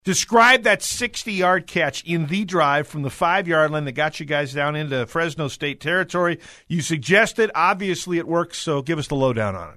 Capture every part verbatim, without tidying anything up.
Describe that sixty-yard catch in the drive from the five-yard line that got you guys down into Fresno State territory. You suggested, obviously it works, so give us the lowdown on it.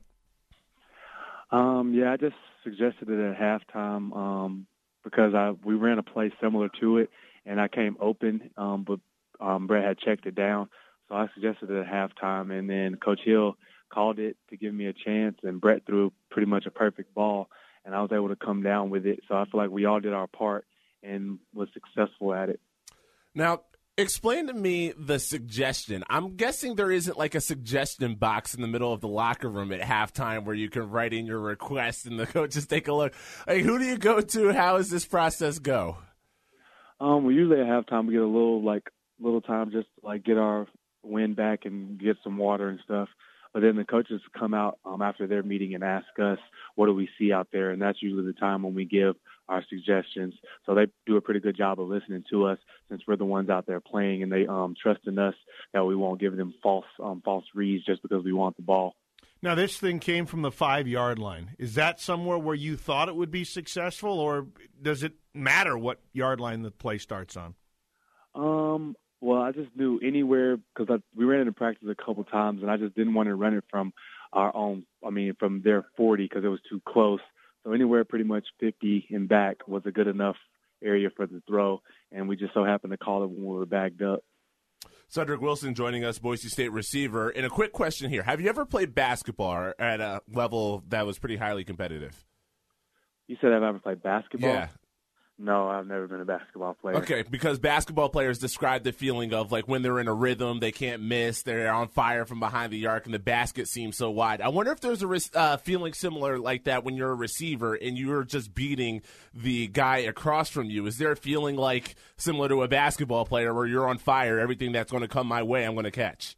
Um, yeah, I just suggested it at halftime um, because I we ran a play similar to it, and I came open, um, but um, Brett had checked it down. So I suggested it at halftime, and then Coach Hill called it to give me a chance, and Brett threw pretty much a perfect ball, and I was able to come down with it. So I feel like we all did our part and was successful at it. Now, explain to me the suggestion. I'm guessing there isn't like a suggestion box in the middle of the locker room at halftime where you can write in your request and the coaches take a look. Like, who do you go to? How does this process go? Um, we usually at halftime we get a little like little time just to, like get our wind back and get some water and stuff. But then the coaches come out um, after their meeting and ask us, what do we see out there? And that's usually the time when we give our suggestions. So they do a pretty good job of listening to us since we're the ones out there playing, and they um, trust in us that we won't give them false um, false reads just because we want the ball. Now, this thing came from the five-yard line. Is that somewhere where you thought it would be successful, or does it matter what yard line the play starts on? Um. Well, I just knew anywhere because we ran into practice a couple times, and I just didn't want to run it from our own, I mean, from their forty because it was too close. So anywhere pretty much fifty and back was a good enough area for the throw, and we just so happened to call it when we were backed up. Cedric Wilson joining us, Boise State receiver. And a quick question here. Have you ever played basketball at a level that was pretty highly competitive? You said I've ever played basketball? Yeah. No, I've never been a basketball player. Okay, because basketball players describe the feeling of like when they're in a rhythm, they can't miss, they're on fire from behind the arc, and the basket seems so wide. I wonder if there's a uh, feeling similar like that when you're a receiver and you're just beating the guy across from you. Is there a feeling like similar to a basketball player where you're on fire, everything that's going to come my way, I'm going to catch?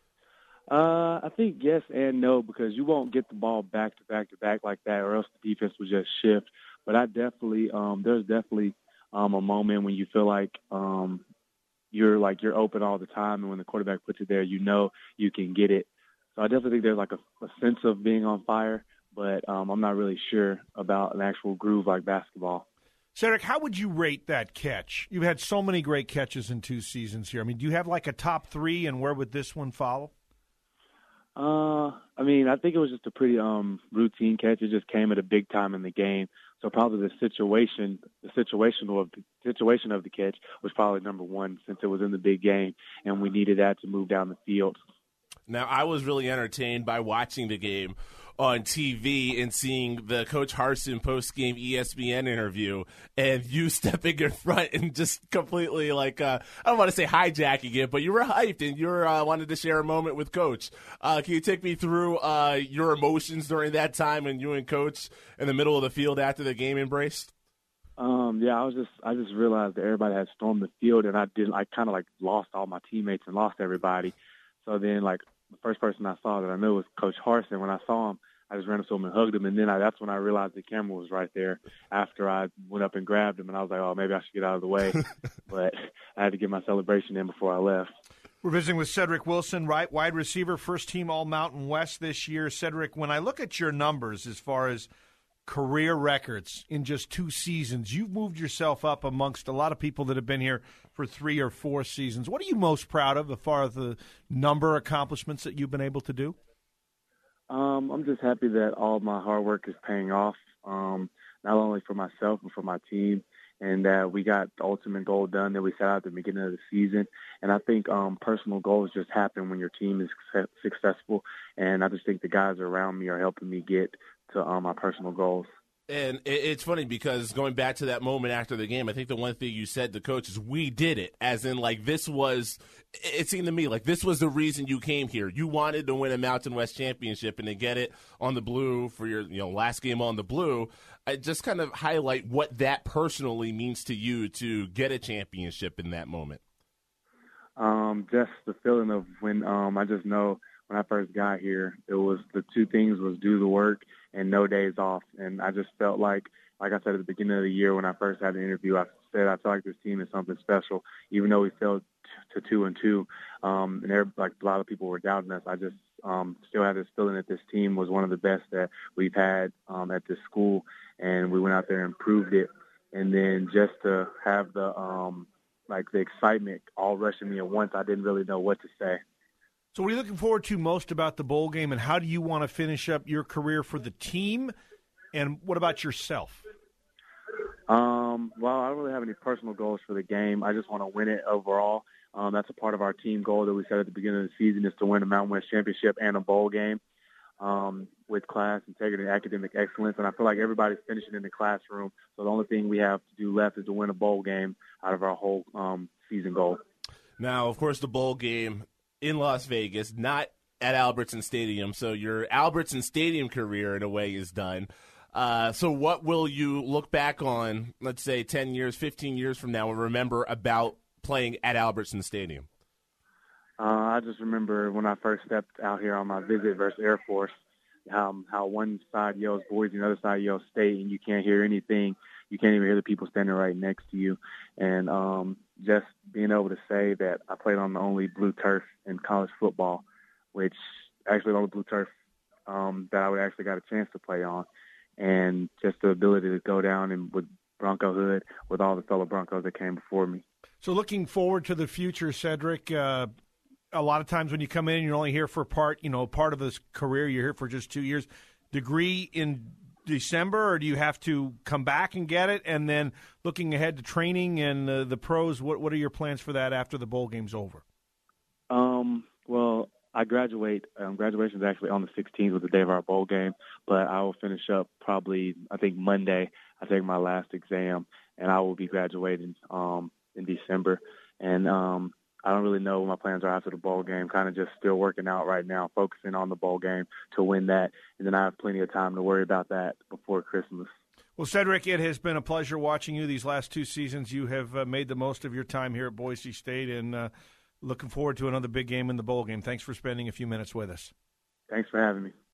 Uh, I think yes and no, because you won't get the ball back to back to back like that, or else the defense will just shift. But I definitely, um, there's definitely um, a moment when you feel like um, you're like you're open all the time, and when the quarterback puts it there, you know you can get it. So I definitely think there's like a, a sense of being on fire, but um, I'm not really sure about an actual groove like basketball. Cedric, how would you rate that catch? You've had so many great catches in two seasons here. I mean, do you have like a top three, and where would this one follow? Uh, I mean, I think it was just a pretty um, routine catch. It just came at a big time in the game. So probably the situation, the situation of the situation of the catch was probably number one since it was in the big game, and we needed that to move down the field. Now, I was really entertained by watching the game on T V and seeing the Coach Harsin post-game E S P N interview and you stepping in front and just completely like, uh, I don't want to say hijacking it, but you were hyped and you were, uh, wanted to share a moment with Coach. Uh, can you take me through uh, your emotions during that time and you and Coach in the middle of the field after the game embraced? Um, yeah, I was just, I just realized that everybody had stormed the field, and I didn't, I kind of like lost all my teammates and lost everybody. So then like, the first person I saw that I knew was Coach Harsin. When I saw him, I just ran up to him and hugged him, and then I, that's when I realized the camera was right there after I went up and grabbed him, and I was like, oh, maybe I should get out of the way. But I had to get my celebration in before I left. We're visiting with Cedric Wilson, right, wide receiver, first team All-Mountain West this year. Cedric, when I look at your numbers as far as career records in just two seasons, you've moved yourself up amongst a lot of people that have been here for three or four seasons. What are you most proud of as far as the number of accomplishments that you've been able to do? Um, I'm just happy that all my hard work is paying off, um, not only for myself but for my team, and that we got the ultimate goal done that we set out at the beginning of the season. And I think um, personal goals just happen when your team is successful, and I just think the guys around me are helping me get to um, my personal goals. And it's funny because going back to that moment after the game, I think the one thing you said to Coach is, we did it. As in, like, this was, it seemed to me like this was the reason you came here. You wanted to win a Mountain West championship and to get it on the blue for your, you know, last game on the blue. I just kind of highlight what that personally means to you to get a championship in that moment. Um, just the feeling of when um, I just know when I first got here, it was the two things was do the work and no days off. And I just felt like, like I said at the beginning of the year when I first had the interview, I said I feel like this team is something special. Even though we fell t- to two and two, um, and there like a lot of people were doubting us, I just um, still had this feeling that this team was one of the best that we've had um, at this school, and we went out there and proved it. and then just to have the um, like the excitement all rushing me at once, I didn't really know what to say. So what are you looking forward to most about the bowl game, and how do you want to finish up your career for the team, and what about yourself? Um, well, I don't really have any personal goals for the game. I just want to win it overall. Um, that's a part of our team goal that we set at the beginning of the season, is to win a Mountain West championship and a bowl game um, with class, integrity, and academic excellence. And I feel like everybody's finishing in the classroom, so the only thing we have to do left is to win a bowl game out of our whole um, season goal. Now, of course, the bowl game in Las Vegas, not at Albertson Stadium, so your Albertson Stadium career, in a way, is done. Uh, so what will you look back on, let's say, ten years, fifteen years from now, and remember about playing at Albertson Stadium? Uh, I just remember when I first stepped out here on my visit versus Air Force, um, how one side yells Boise and the other side yells State, and you can't hear anything. You can't even hear the people standing right next to you. And um, just being able to say that I played on the only blue turf in college football, which actually the only blue turf um, that I would actually got a chance to play on. And just the ability to go down and with Bronco Hood, with all the fellow Broncos that came before me. So looking forward to the future, Cedric, uh, a lot of times when you come in, you're only here for part, you know, part of this career. You're here for just two years. Degree in December, or do you have to come back and get it? And then looking ahead to training and uh, the pros, what what are your plans for that after the bowl game's over? Um, well, I graduate. Um, graduation is actually on the sixteenth, with the day of our bowl game, but I will finish up probably, I think, Monday. I take my last exam, and I will be graduating um, in December. And um, I don't really know what my plans are after the bowl game, kind of just still working out right now, focusing on the bowl game to win that. And then I have plenty of time to worry about that before Christmas. Well, Cedric, it has been a pleasure watching you these last two seasons. You have uh, made the most of your time here at Boise State, and uh, looking forward to another big game in the bowl game. Thanks for spending a few minutes with us. Thanks for having me.